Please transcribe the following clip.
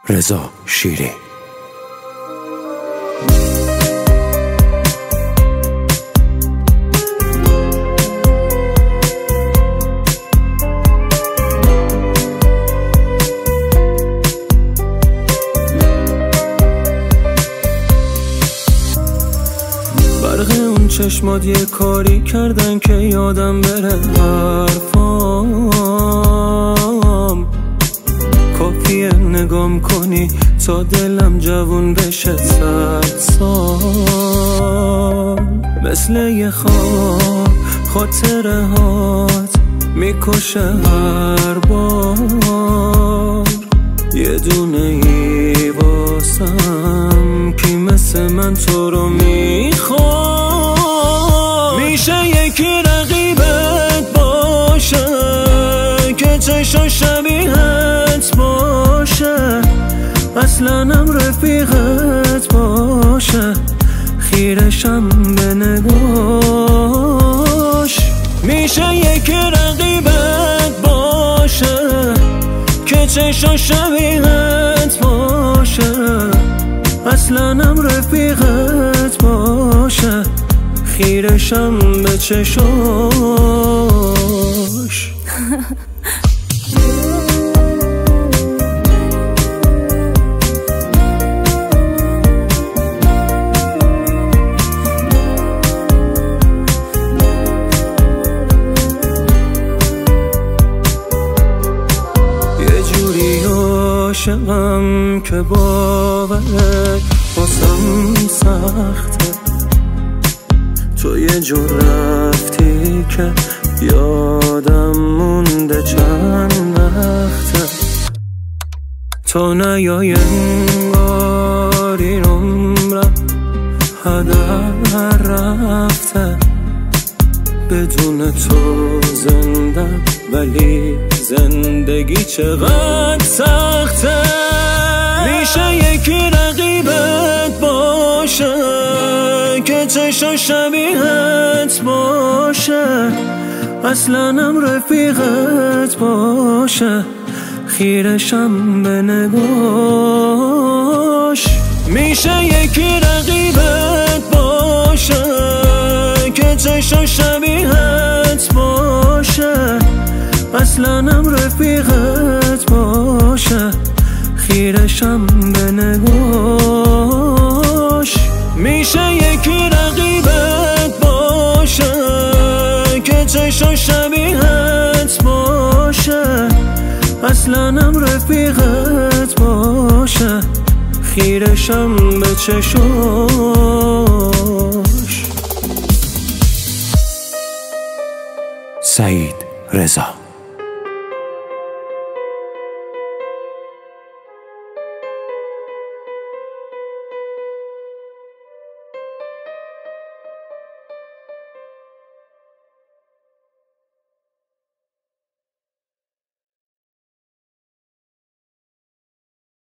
رضا شیری. برق اون چشمات یه کاری کردن که یادم بره حرفام. کافیه نگام کنی تا دلم جوون بشه 100 سال. مثل یه خواب خاطره هات میکشه هر بار. یه دونه ای واسم کی مثل من تو رو میخواد. میشه یکی رقیبت باشه که چشم شبیهت باشه، اصلا هم رفیقت باشه، خیرشم به نگاش. میشه یکی رقیبت باشه که چشم شبیهت باشه، اصلا هم رفیقت باشه، خیرشم به چشاش. عاشقم که باورت واسم سخته. تو یه جور رفتی که یادم مونده چند وقته. تا نیای انگاری عمرم هدر رفته. بدون تو زندم ولی زندگی چقدر سخته. میشه یکی رقیبت باشه که چشم شبیهت باشه، اصلا هم رفیقت باشه، خیرشم به نگاش. میشه یکی رقیبت باشه که چشم شبیهت باشه، اصلا هم رفیقت باشه، خیرشم به نگاش. میشه یکی رقیبت باشه که چشم شبیهت باشه، اصلا هم رفیقت باشه، خیرشم به چشاش. سعید رضا.